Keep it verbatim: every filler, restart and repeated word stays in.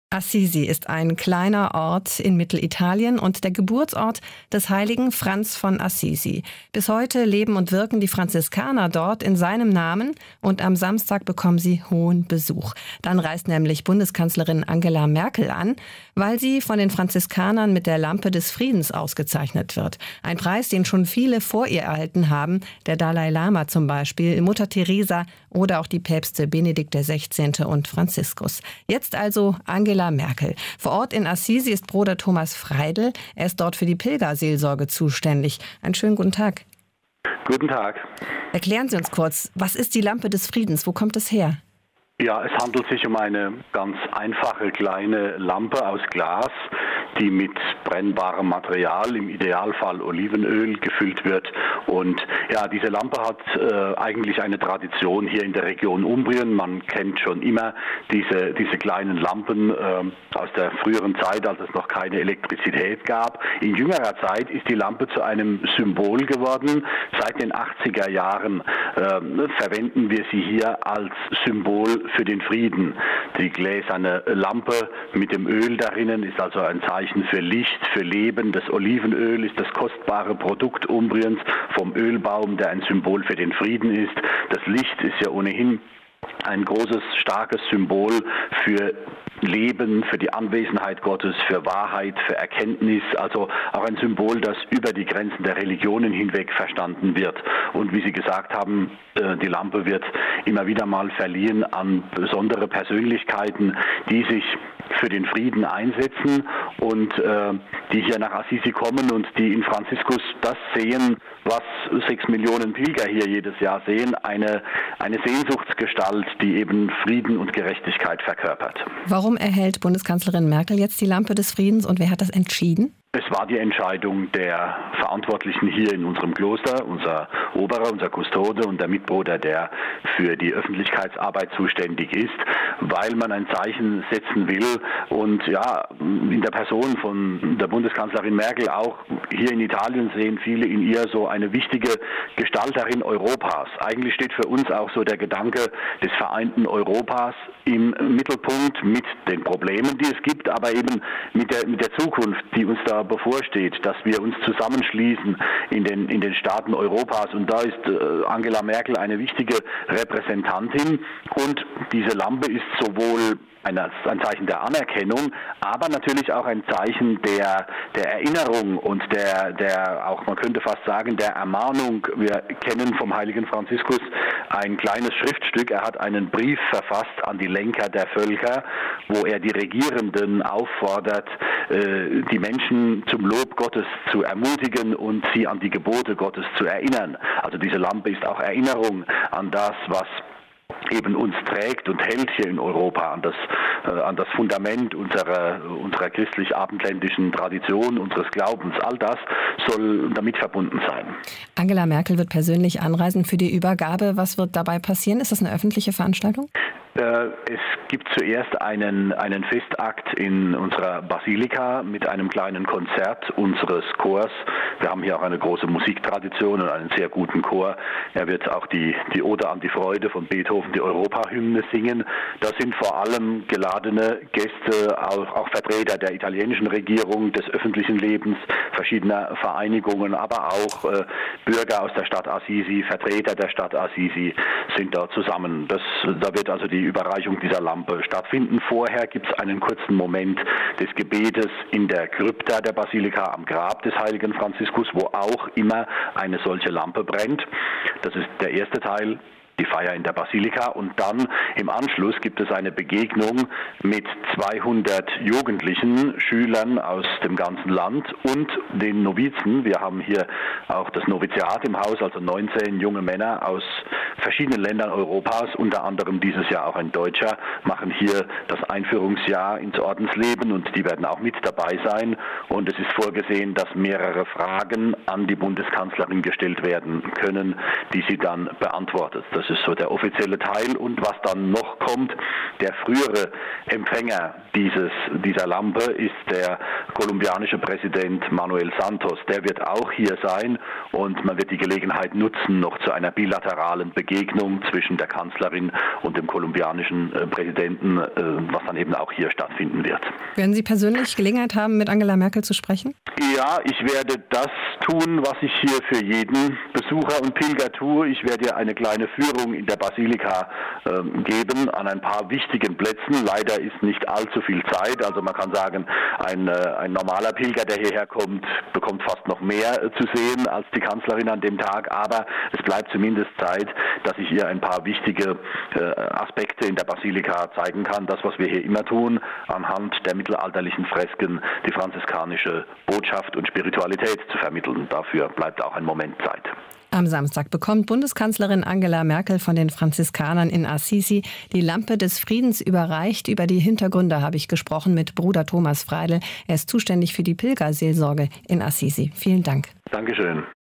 Assisi ist ein kleiner Ort in Mittelitalien und der Geburtsort des heiligen Franz von Assisi. Bis heute leben und wirken die Franziskaner dort in seinem Namen und am Samstag bekommen sie hohen Besuch. Dann reist nämlich Bundeskanzlerin Angela Merkel an, weil sie von den Franziskanern mit der Lampe des Friedens ausgezeichnet wird. Ein Preis, den schon viele vor ihr erhalten haben, der Dalai Lama zum Beispiel, Mutter Teresa oder auch die Päpste Benedikt der Sechzehnte und Franziskus. Jetzt also Angela Merkel. Vor Ort in Assisi ist Bruder Thomas Freidl. Er ist dort für die Pilgerseelsorge zuständig. Einen schönen guten Tag. Guten Tag. Erklären Sie uns kurz, was ist die Lampe des Friedens? Wo kommt es her? Ja, es handelt sich um eine ganz einfache kleine Lampe aus Glas, die mit brennbarem Material, im Idealfall Olivenöl, gefüllt wird. Und ja, diese Lampe hat äh, eigentlich eine Tradition hier in der Region Umbrien. Man kennt schon immer diese, diese kleinen Lampen äh, aus der früheren Zeit, als es noch keine Elektrizität gab. In jüngerer Zeit ist die Lampe zu einem Symbol geworden. Seit den achtziger Jahren äh, verwenden wir sie hier als Symbol für den Frieden. Die gläserne Lampe mit dem Öl darinnen ist also ein Zeichen für Licht, für Leben. Das Olivenöl ist das kostbare Produkt Umbriens vom Ölbaum, der ein Symbol für den Frieden ist. Das Licht ist ja ohnehin ein großes, starkes Symbol für Leben, für die Anwesenheit Gottes, für Wahrheit, für Erkenntnis, also auch ein Symbol, das über die Grenzen der Religionen hinweg verstanden wird. Und wie Sie gesagt haben, die Lampe wird immer wieder mal verliehen an besondere Persönlichkeiten, die sich für den Frieden einsetzen und äh, die hier nach Assisi kommen und die in Franziskus das sehen, was sechs Millionen Pilger hier jedes Jahr sehen, eine, eine Sehnsuchtsgestalt, die eben Frieden und Gerechtigkeit verkörpert. Warum erhält Bundeskanzlerin Merkel jetzt die Lampe des Friedens und wer hat das entschieden? Es war die Entscheidung der Verantwortlichen hier in unserem Kloster, unser Oberer, unser Kustode und der Mitbruder, der für die Öffentlichkeitsarbeit zuständig ist, weil man ein Zeichen setzen will und ja, in der Person von der Bundeskanzlerin Merkel auch hier in Italien sehen viele in ihr so eine wichtige Gestalterin Europas. Eigentlich steht für uns auch so der Gedanke des vereinten Europas im Mittelpunkt mit den Problemen, die es gibt, aber eben mit der, mit der Zukunft, die uns da bevorsteht, dass wir uns zusammenschließen in den, in den Staaten Europas. Und da ist äh, Angela Merkel eine wichtige Repräsentantin. Und diese Lampe ist sowohl ein, ein Zeichen der Anerkennung, aber natürlich auch ein Zeichen der, der Erinnerung und der, der, auch man könnte fast sagen, der Ermahnung. Wir kennen vom heiligen Franziskus ein kleines Schriftstück. Er hat einen Brief verfasst an die Lenker der Völker, wo er die Regierenden auffordert, die Menschen zum Lob Gottes zu ermutigen und sie an die Gebote Gottes zu erinnern. Also diese Lampe ist auch Erinnerung an das, was eben uns trägt und hält hier in Europa, an das, äh, an das Fundament unserer, unserer christlich-abendländischen Tradition, unseres Glaubens. All das soll damit verbunden sein. Angela Merkel wird persönlich anreisen für die Übergabe. Was wird dabei passieren? Ist das eine öffentliche Veranstaltung? Es gibt zuerst einen, einen Festakt in unserer Basilika mit einem kleinen Konzert unseres Chors. Wir haben hier auch eine große Musiktradition und einen sehr guten Chor. Er wird auch die, die Ode an die Freude von Beethoven, die Europahymne singen. Das sind vor allem geladene Gäste, auch, auch Vertreter der italienischen Regierung, des öffentlichen Lebens, verschiedener Vereinigungen, aber auch äh, Bürger aus der Stadt Assisi, Vertreter der Stadt Assisi sind da zusammen. Das, da wird also die Überreichung dieser Lampe stattfinden. Vorher gibt es einen kurzen Moment des Gebetes in der Krypta der Basilika am Grab des heiligen Franziskus, wo auch immer eine solche Lampe brennt. Das ist der erste Teil, die Feier in der Basilika, und dann im Anschluss gibt es eine Begegnung mit zweihundert Jugendlichen, Schülern aus dem ganzen Land und den Novizen. Wir haben hier auch das Noviziat im Haus, also neunzehn junge Männer aus verschiedenen Ländern Europas, unter anderem dieses Jahr auch ein Deutscher, machen hier das Einführungsjahr ins Ordensleben und die werden auch mit dabei sein. Und es ist vorgesehen, dass mehrere Fragen an die Bundeskanzlerin gestellt werden können, die sie dann beantwortet. Das ist so der offizielle Teil. Und was dann noch kommt, der frühere Empfänger dieses, dieser Lampe ist der kolumbianische Präsident Manuel Santos. Der wird auch hier sein und man wird die Gelegenheit nutzen, noch zu einer bilateralen Begegnung Begegnung zwischen der Kanzlerin und dem kolumbianischen äh, Präsidenten, äh, was dann eben auch hier stattfinden wird. Werden Sie persönlich Gelegenheit haben, mit Angela Merkel zu sprechen? Ja, ich werde das tun, was ich hier für jeden Besucher und Pilger tue. Ich werde ihr eine kleine Führung in der Basilika äh, geben an ein paar wichtigen Plätzen. Leider ist nicht allzu viel Zeit. Also man kann sagen, ein, äh, ein normaler Pilger, der hierher kommt, bekommt fast noch mehr äh, zu sehen als die Kanzlerin an dem Tag. Aber es bleibt zumindest Zeit, dass ich ihr ein paar wichtige äh, Aspekte in der Basilika zeigen kann. Das, was wir hier immer tun, anhand der mittelalterlichen Fresken die franziskanische Botschaft und Spiritualität zu vermitteln. Dafür bleibt auch ein Moment Zeit. Am Samstag bekommt Bundeskanzlerin Angela Merkel von den Franziskanern in Assisi die Lampe des Friedens überreicht. Über die Hintergründe habe ich gesprochen mit Bruder Thomas Freidl. Er ist zuständig für die Pilgerseelsorge in Assisi. Vielen Dank. Dankeschön.